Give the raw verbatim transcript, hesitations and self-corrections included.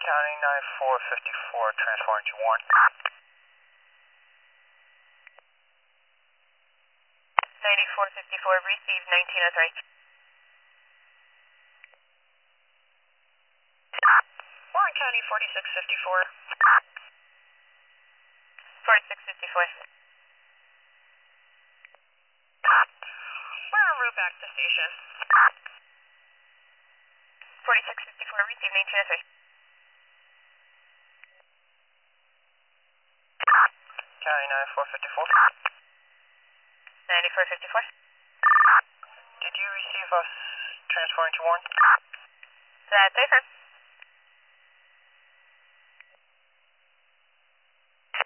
County nine four five four, transferring to Warren. ninety-four fifty-four, receive nineteen oh three. Warren County forty-six fifty-four. forty-six fifty-four. We're en route back to station. forty-six fifty-four, receive nineteen oh three. County nine four five four. ninety-four fifty-four. Did you receive us transferring to Warren? That's affirm.